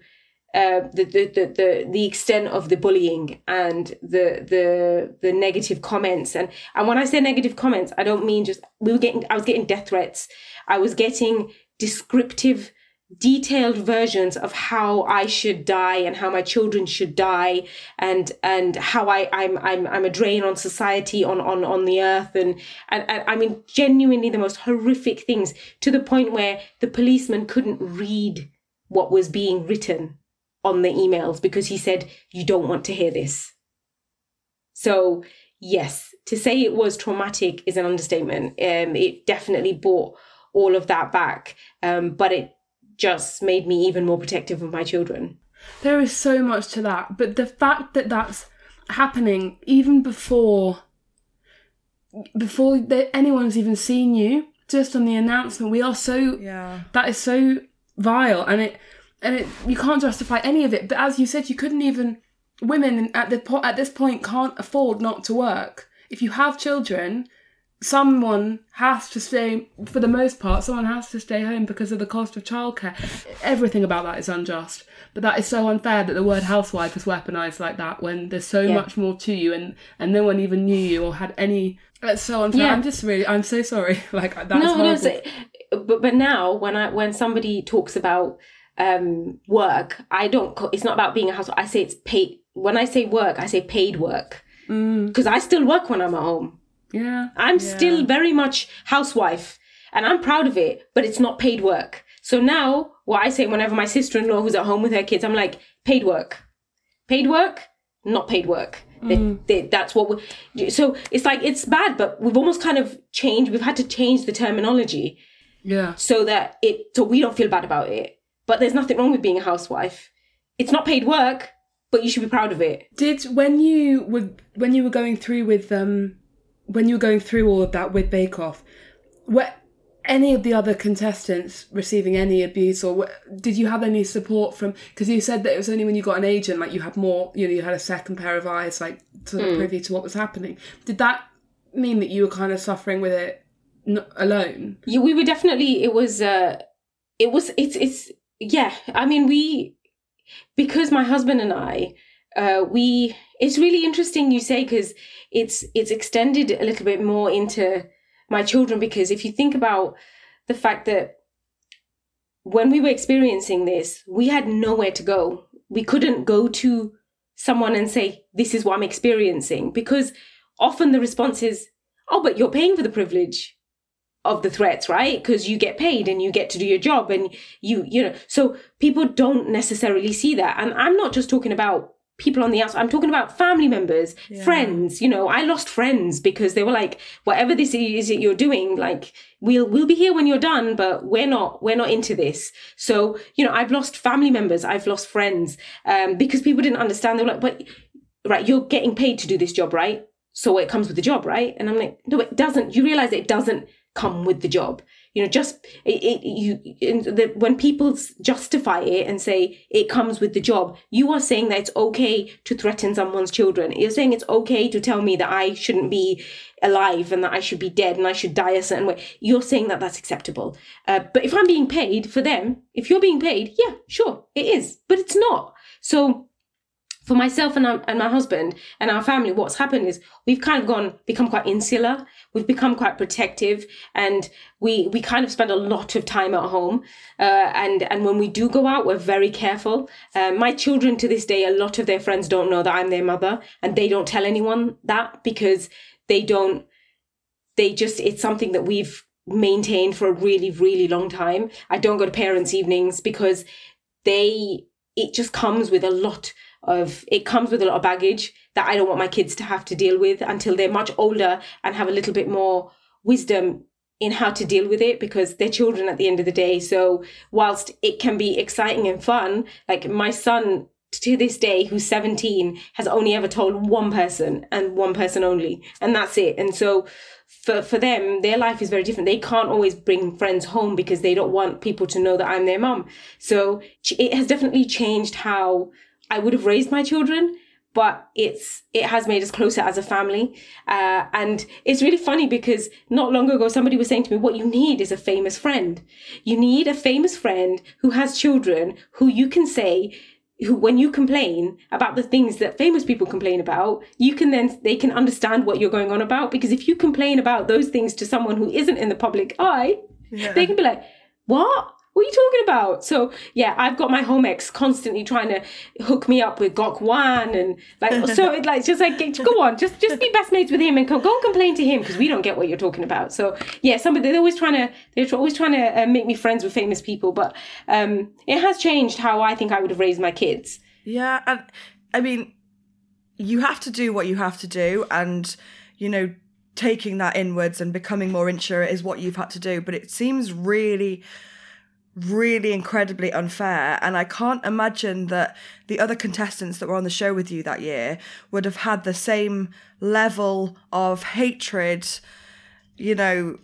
Speaker 4: the extent of the bullying and the negative comments. And when I say negative comments, I don't mean just, I was getting death threats. I was getting descriptive, detailed versions of how I should die and how my children should die, and how I'm a drain on society, on the earth, and I mean genuinely the most horrific things, to the point where the policeman couldn't read what was being written on the emails because he said, you don't want to hear this. So yes, to say it was traumatic is an understatement. It definitely brought all of that back, but it just made me even more protective of my children.
Speaker 2: There is so much to that, but the fact that that's happening even before anyone's even seen you, just on the announcement, that is so vile, and it you can't justify any of it. But as you said, you couldn't even, women at this point can't afford not to work. If you have children, someone has to stay, for the most part, someone has to stay home because of the cost of childcare. Everything about that is unjust. But that is so unfair that the word housewife is weaponised like that when there's so much more to you, and no one even knew you or had any. That's so unfair. Yeah. I'm so sorry. Like, that's horrible.
Speaker 4: But now when somebody talks about work, it's not about being a housewife. I say it's paid. When I say work, I say paid work, because I still work when I'm at home.
Speaker 2: Yeah,
Speaker 4: I'm still very much housewife, and I'm proud of it, but it's not paid work. So now what I say whenever my sister-in-law who's at home with her kids, I'm like, paid work, not paid work. That's what so it's like, it's bad, but we've almost kind of changed. We've had to change the terminology, so that so we don't feel bad about it. But there's nothing wrong with being a housewife. It's not paid work, but you should be proud of it.
Speaker 2: When you were going through all of that with Bake Off, were any of the other contestants receiving any abuse, or did you have any support from? Because you said that it was only when you got an agent, like you had more, you had a second pair of eyes, like sort of privy to what was happening. Did that mean that you were kind of suffering with it alone? Yeah,
Speaker 4: we were definitely. Yeah, I mean, because my husband and I, it's really interesting you say, because it's extended a little bit more into my children, because if you think about the fact that when we were experiencing this, we had nowhere to go. we couldn't go to someone and say, this is what I'm experiencing, because often the response is, oh, but you're paying for the privilege of the threats, right? Because you get paid and you get to do your job, and you know, so people don't necessarily see that. And I'm not just talking about people on the outside. I'm talking about family members, friends. You know, I lost friends because they were like, whatever this is that you're doing, like, we'll be here when you're done, but we're not into this. So, you know, I've lost family members, I've lost friends, because people didn't understand. They were like, but right, you're getting paid to do this job, right? So it comes with the job, right? And I'm like, no, it doesn't. You realize it doesn't come with the job. You know, just when people justify it and say it comes with the job, you are saying that it's okay to threaten someone's children. You're saying it's okay to tell me that I shouldn't be alive and that I should be dead and I should die a certain way. You're saying that that's acceptable. But if I'm being paid for them, if you're being paid, yeah, sure, it is. But it's not. So for myself and my husband and our family, what's happened is we've kind of become quite insular. We've become quite protective, and we kind of spend a lot of time at home. And when we do go out, we're very careful. My children to this day, a lot of their friends don't know that I'm their mother, and they don't tell anyone that because it's something that we've maintained for a really, really long time. I don't go to parents' evenings because it just comes with a lot of baggage that I don't want my kids to have to deal with until they're much older and have a little bit more wisdom in how to deal with it, because they're children at the end of the day. So whilst it can be exciting and fun, like my son to this day, who's 17, has only ever told one person and one person only, and that's it. And so for them, their life is very different. They can't always bring friends home because they don't want people to know that I'm their mum. So it has definitely changed how I would have raised my children, but it has made us closer as a family. And it's really funny because not long ago, somebody was saying to me, what you need is a famous friend. You need a famous friend who has children who you can say, who, when you complain about the things that famous people complain about, they can understand what you're going on about. Because if you complain about those things to someone who isn't in the public eye, they can be like, what are you talking about? So yeah, I've got my home ex constantly trying to hook me up with Gok Wan, and like, so it like, just like, go on, just be best mates with him and go and complain to him because we don't get what you're talking about. So yeah, they're always trying to make me friends with famous people, but it has changed how I think I would have raised my kids.
Speaker 5: Yeah, and I mean, you have to do what you have to do, and you know, taking that inwards and becoming more insure is what you've had to do. But it seems really, really incredibly unfair, and I can't imagine that the other contestants that were on the show with you that year would have had the same level of hatred, you know,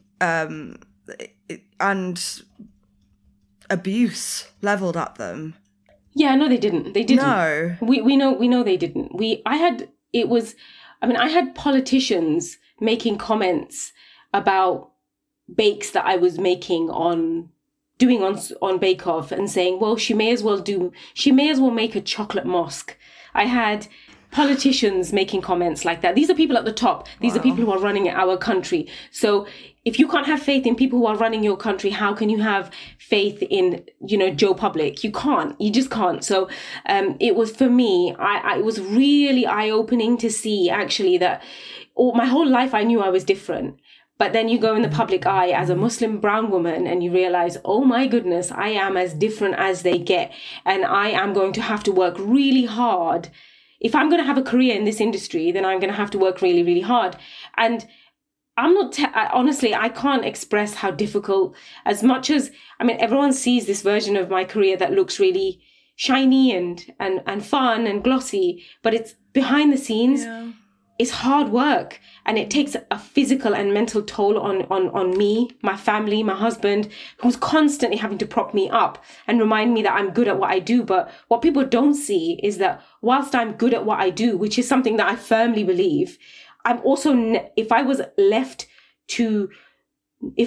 Speaker 5: and abuse leveled at them.
Speaker 4: Yeah, no, they didn't.
Speaker 5: No,
Speaker 4: we know they didn't. I had politicians making comments about bakes that I was making on Bake Off and saying, well, she may as well make a chocolate mosque. I had politicians making comments like that. These are people at the top. These are people who are running our country. So if you can't have faith in people who are running your country, how can you have faith in, you know, Joe Public? You can't. You just can't. So it was, for me, it was really eye-opening to see actually that my whole life I knew I was different. But then you go in the public eye as a Muslim brown woman and you realize, oh my goodness, I am as different as they get. And I am going to have to work really hard. If I'm going to have a career in this industry, then I'm going to have to work really, really hard. And I'm not, honestly, I can't express how difficult, as much as, I mean, everyone sees this version of my career that looks really shiny and fun and glossy, but it's behind the scenes. Yeah. It's hard work, and it takes a physical and mental toll on me, my family, my husband, who's constantly having to prop me up and remind me that I'm good at what I do. But what people don't see is that whilst I'm good at what I do, which is something that I firmly believe, I'm also, if I was left to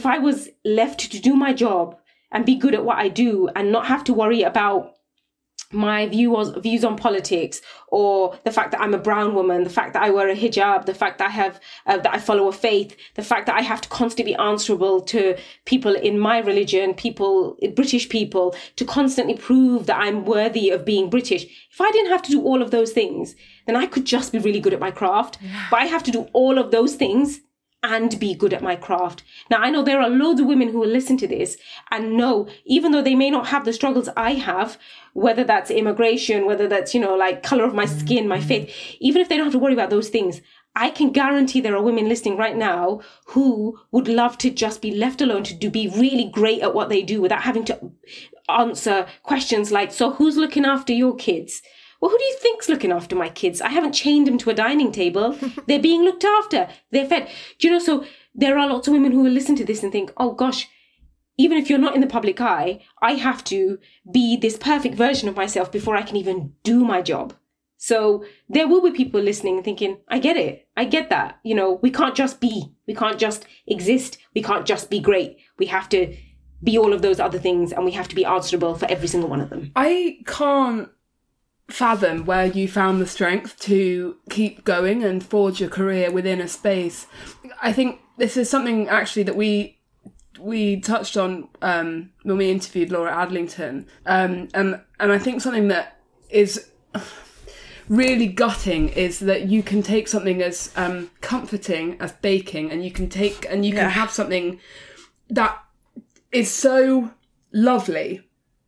Speaker 4: do my job and be good at what I do and not have to worry about my views on politics, or the fact that I'm a brown woman, the fact that I wear a hijab, the fact that I have that I follow a faith, the fact that I have to constantly be answerable to people in my religion, British people, to constantly prove that I'm worthy of being British. If I didn't have to do all of those things, then I could just be really good at my craft. But I have to do all of those things and be good at my craft. Now, I know there are loads of women who will listen to this and know, even though they may not have the struggles I have, whether that's immigration, whether that's, like color of my skin, my faith, even if they don't have to worry about those things, I can guarantee there are women listening right now who would love to just be left alone to be really great at what they do without having to answer questions like, so who's looking after your kids? Well, who do you think's looking after my kids? I haven't chained them to a dining table. They're being looked after. They're fed. So there are lots of women who will listen to this and think, oh gosh, even if you're not in the public eye, I have to be this perfect version of myself before I can even do my job. So there will be people listening and thinking, I get it. I get that. We can't just be. We can't just exist. We can't just be great. We have to be all of those other things, and we have to be answerable for every single one of them.
Speaker 2: I can't fathom where you found the strength to keep going and forge your career within a space. I think this is something actually that we touched on when we interviewed Laura Adlington, and I think something that is really gutting is that you can take something as comforting as baking, and you can have something that is so lovely,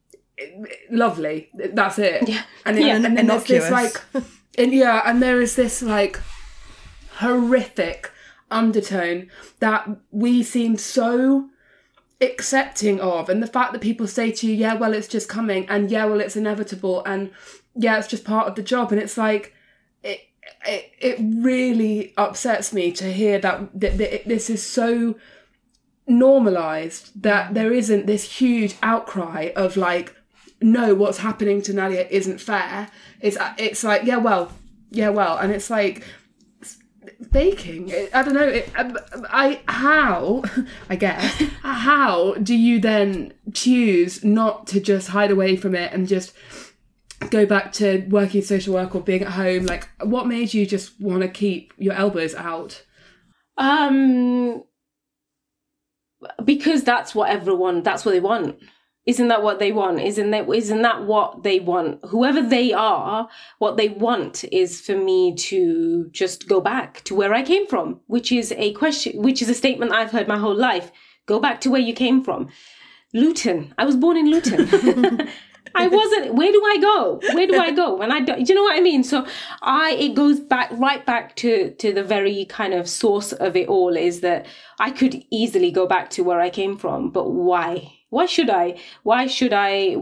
Speaker 2: that's it. And there's this and there is this like horrific undertone that we seem so accepting of, and the fact that people say to you, yeah, well, it's just coming, and yeah, well, it's inevitable, and yeah, it's just part of the job. And it's like it really upsets me to hear that this is so normalized, that there isn't this huge outcry of like, no, what's happening to Nadia isn't fair. It's like, yeah, well, and it's like baking. I don't know. How do you then choose not to just hide away from it and just go back to working social work or being at home? Like, what made you just want to keep your elbows out?
Speaker 4: Because that's what they want. Isn't that what they want? Isn't that what they want? Whoever they are, what they want is for me to just go back to where I came from, which is a statement I've heard my whole life. Go back to where you came from. Luton. I was born in Luton. I wasn't. Where do I go? And do you know what I mean? So it goes right back to the very kind of source of it all, is that I could easily go back to where I came from, but why? Why should I? Why should I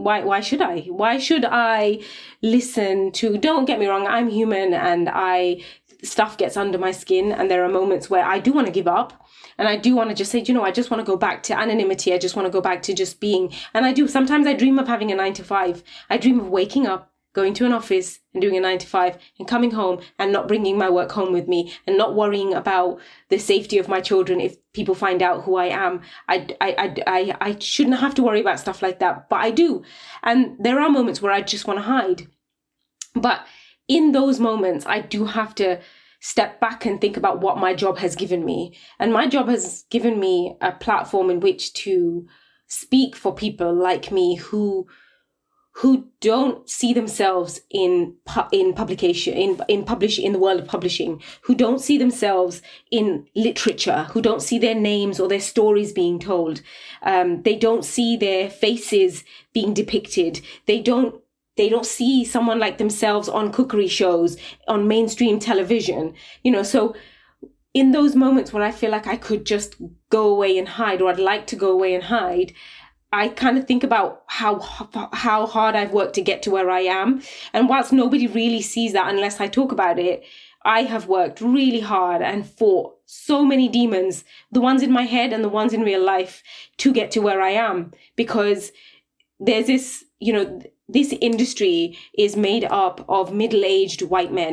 Speaker 4: listen to, don't get me wrong, I'm human, and stuff gets under my skin, and there are moments where I do want to give up. And I do want to just say, I just want to go back to anonymity. I just want to go back to just being. And I do. Sometimes I dream of having a 9 to 5. I dream of waking up, going to an office and doing a 9 to 5 and coming home and not bringing my work home with me and not worrying about the safety of my children if people find out who I am. I shouldn't have to worry about stuff like that, but I do. And there are moments where I just want to hide. But in those moments, I do have to step back and think about what my job has given me. And my job has given me a platform in which to speak for people like me who don't see themselves in publication, in the world of publishing, who don't see themselves in literature, who don't see their names or their stories being told. They don't see their faces being depicted. They don't see someone like themselves on cookery shows, on mainstream television, so in those moments where I feel like I could just go away and hide, or I'd like to go away and hide, I kind of think about how hard I've worked to get to where I am. And whilst nobody really sees that unless I talk about it, I have worked really hard and fought so many demons, the ones in my head and the ones in real life, to get to where I am. Because there's this, this industry is made up of middle-aged white men.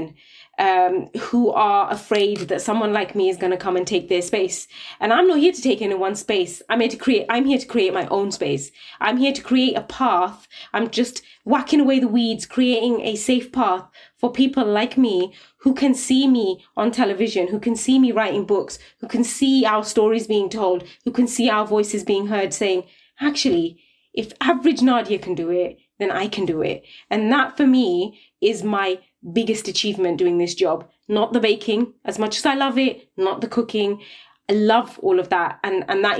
Speaker 4: who are afraid that someone like me is going to come and take their space. And I'm not here to take anyone's space. I'm here to create my own space. I'm here to create a path. I'm just whacking away the weeds, creating a safe path for people like me who can see me on television, who can see me writing books, who can see our stories being told, who can see our voices being heard saying, actually, if average Nadia can do it, then I can do it. And that for me is my biggest achievement doing this job. Not the baking, as much as I love it, not the cooking. I love all of that. And that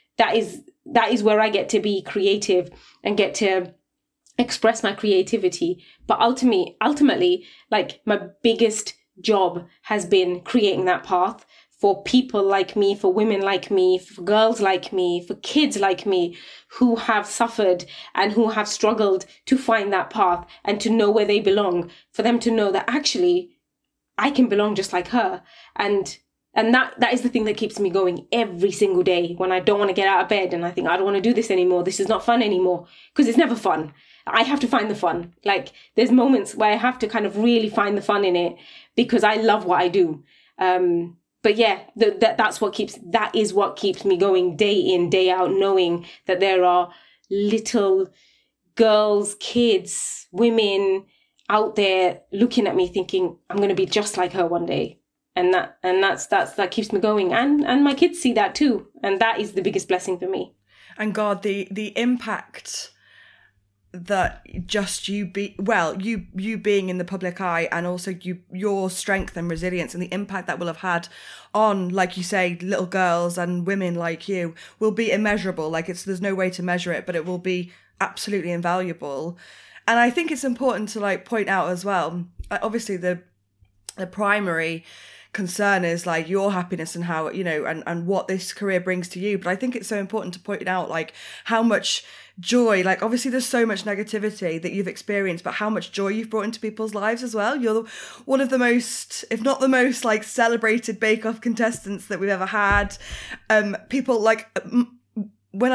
Speaker 4: is where I get to be creative and get to express my creativity. But ultimately, like, my biggest job has been creating that path for people like me, for women like me, for girls like me, for kids like me who have suffered and who have struggled to find that path and to know where they belong, for them to know that actually I can belong just like her. And that is the thing that keeps me going every single day when I don't want to get out of bed and I think I don't want to do this anymore. This is not fun anymore, because it's never fun. I have to find the fun. Like, there's moments where I have to kind of really find the fun in it because I love what I do. But yeah, that is what keeps me going day in, day out, knowing that there are little girls, kids, women out there looking at me thinking, I'm going to be just like her one day. And that keeps me going. And my kids see that too. And that is the biggest blessing for me.
Speaker 5: And God, the impact that just you being in the public eye, and also your strength and resilience, and the impact that will have had on, like you say, little girls and women like you will be immeasurable. Like, there's no way to measure it, but it will be absolutely invaluable. And I think it's important to, like, point out as well, obviously the primary concern is, like, your happiness and how, you know, and what this career brings to you. But I think it's so important to point out, like, how much joy, like, obviously there's so much negativity that you've experienced, but how much joy you've brought into people's lives as well. You're one of the most, if not the most, like, celebrated Bake Off contestants that we've ever had. People, like, when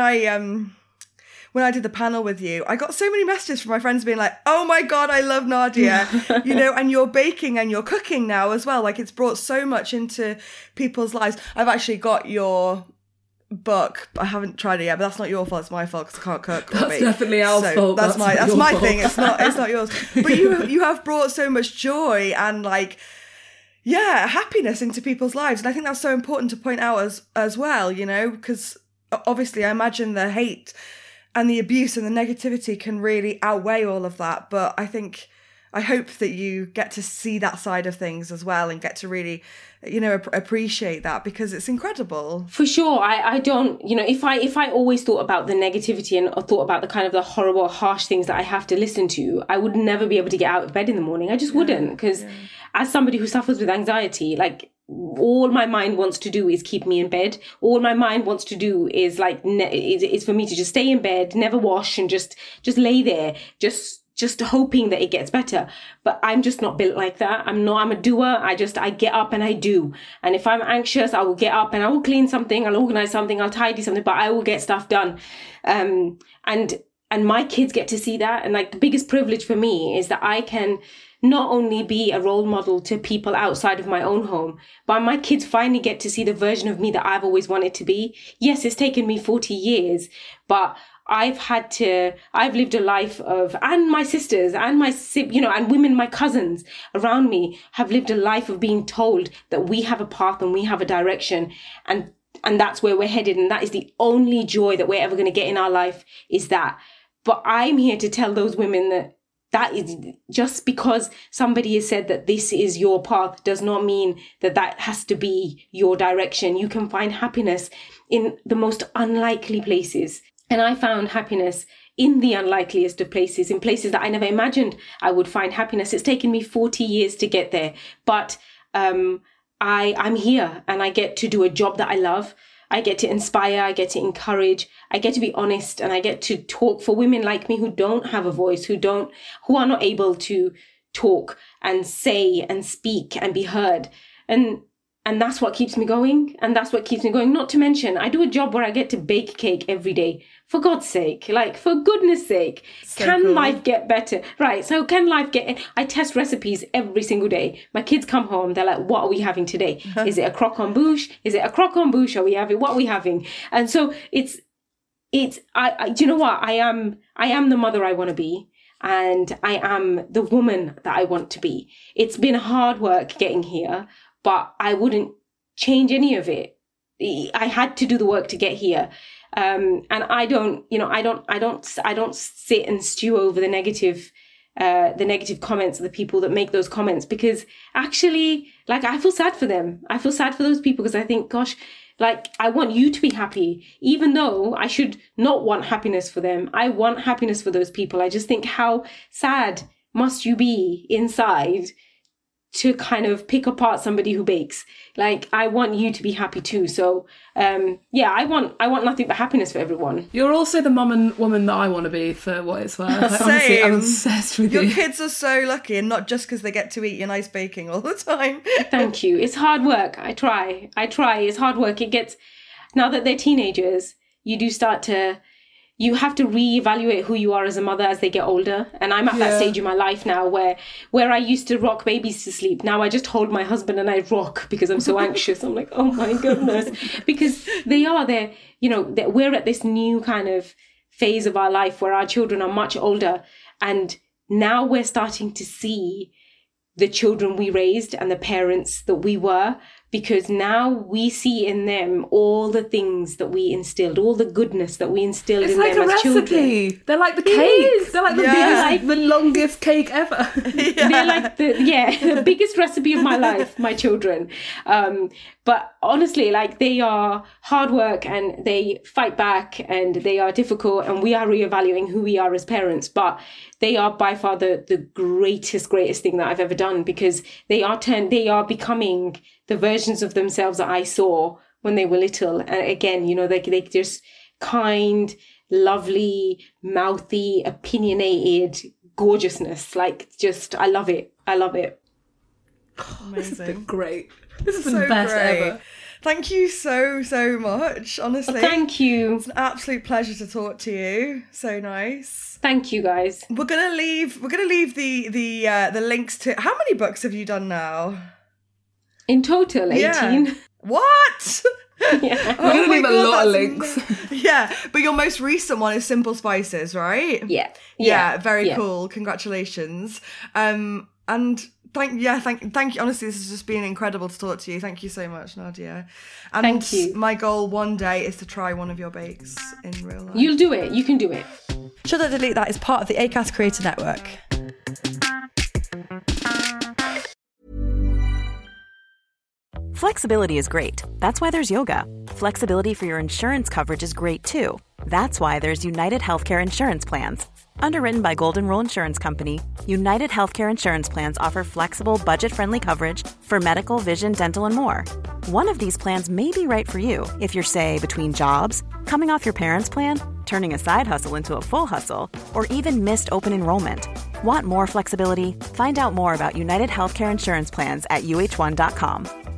Speaker 5: I did the panel with you, I got so many messages from my friends being like, oh my God, I love Nadia, you know, and you're baking and you're cooking now as well. Like, it's brought so much into people's lives. I've actually got your book, but I haven't tried it yet, but that's not your fault, it's my fault because I can't cook.
Speaker 2: That's definitely our fault.
Speaker 5: That's my thing. It's not yours. But you have brought so much joy and, like, yeah, happiness into people's lives. And I think that's so important to point out as well, you know, because obviously I imagine the hate and the abuse and the negativity can really outweigh all of that. But I hope that you get to see that side of things as well and get to really, you know, appreciate that, because it's incredible.
Speaker 4: For sure. I don't, you know, if I always thought about the negativity and thought about the kind of the horrible, harsh things that I have to listen to, I would never be able to get out of bed in the morning. I just wouldn't, because as somebody who suffers with anxiety, like, all my mind wants to do is keep me in bed. All my mind wants to do is, like, is for me to just stay in bed, never wash, and just lay there, just hoping that it gets better. But I'm just not built like that. I'm a doer. I get up and I do. And if I'm anxious, I will get up and I will clean something, I'll organize something, I'll tidy something, but I will get stuff done. And my kids get to see that. And, like, the biggest privilege for me is that I can not only be a role model to people outside of my own home, but my kids finally get to see the version of me that I've always wanted to be. Yes, it's taken me 40 years, but I've lived a life of, and my sisters and and women, my cousins around me have lived a life of being told that we have a path and we have a direction, and that's where we're headed. And that is the only joy that we're ever going to get in our life, is that. But I'm here to tell those women that is, just because somebody has said that this is your path does not mean that has to be your direction. You can find happiness in the most unlikely places. And I found happiness in the unlikeliest of places, in places that I never imagined I would find happiness. It's taken me 40 years to get there, but I'm here and I get to do a job that I love. I get to inspire, I get to encourage, I get to be honest, and I get to talk for women like me who don't have a voice, who are not able to talk and say and speak and be heard. And And that's what keeps me going. And that's what keeps me going. Not to mention, I do a job where I get to bake cake every day. For God's sake, like, for goodness sake, can life get better? Right, so can life get... I test recipes every single day. My kids come home, they're like, what are we having today? Is it a croquant bouche? Is it a croquant bouche? Are we having... What are we having? And so it's do you know what? I am the mother I want to be. And I am the woman that I want to be. It's been hard work getting here, but I wouldn't change any of it. I had to do the work to get here. And I don't sit and stew over the negative comments of the people that make those comments, because actually, like, I feel sad for them. I feel sad for those people, because I think, gosh, like, I want you to be happy, even though I should not want happiness for them. I want happiness for those people. I just think, how sad must you be inside to kind of pick apart somebody who bakes? Like, I want you to be happy too. So, I want nothing but happiness for everyone.
Speaker 2: You're also the mum and woman that I want to be, for what it's worth. Like, honestly, I'm obsessed with you.
Speaker 5: Your kids are so lucky, and not just because they get to eat your nice baking all the time.
Speaker 4: Thank you. It's hard work. I try. It's hard work. It gets, now that they're teenagers, you have to reevaluate who you are as a mother as they get older. And I'm at that stage in my life now where I used to rock babies to sleep. Now I just hold my husband and I rock because I'm so anxious. I'm like, oh my goodness. Because we're at this new kind of phase of our life where our children are much older. And now we're starting to see the children we raised and the parents that we were, because now we see in them all the things that we instilled, all the goodness that we instilled in them as children.
Speaker 2: They're like the cake. They're like the biggest, the longest cake ever.
Speaker 4: They're like the biggest recipe of my life, my children. But honestly, like, they are hard work and they fight back and they are difficult, and we are reevaluating who we are as parents. But they are by far the greatest thing that I've ever done, because they are becoming the versions of themselves that I saw when they were little. And again, they just kind, lovely, mouthy, opinionated gorgeousness. Like, just, I love it.
Speaker 5: Amazing.
Speaker 2: This has been great. This has been
Speaker 5: So
Speaker 2: the best
Speaker 5: great.
Speaker 2: ever.
Speaker 5: Thank you so much, honestly.
Speaker 4: Thank you.
Speaker 5: It's an absolute pleasure to talk to you. So nice.
Speaker 4: Thank you, guys.
Speaker 5: We're gonna leave the links to... How many books have you done now?
Speaker 4: In total, 18.
Speaker 5: Yeah. What?
Speaker 4: Yeah.
Speaker 2: We're going to leave a lot of
Speaker 5: that's
Speaker 2: links.
Speaker 5: Yeah, but your most recent one is Simple Spices, right?
Speaker 4: Yeah.
Speaker 5: Very cool. Congratulations. And thank you. Honestly, this has just been incredible to talk to you. Thank you so much, Nadia. And
Speaker 4: thank you.
Speaker 5: My goal one day is to try one of your bakes in real life.
Speaker 4: You'll do it. You can do it.
Speaker 1: Should I Delete That is part of the Acast Creator Network.
Speaker 3: Flexibility is great. That's why there's yoga. Flexibility for your insurance coverage is great too. That's why there's United Healthcare Insurance Plans. Underwritten by Golden Rule Insurance Company, United Healthcare Insurance Plans offer flexible, budget-friendly coverage for medical, vision, dental, and more. One of these plans may be right for you if you're, say, between jobs, coming off your parents' plan, turning a side hustle into a full hustle, or even missed open enrollment. Want more flexibility? Find out more about United Healthcare Insurance Plans at uh1.com.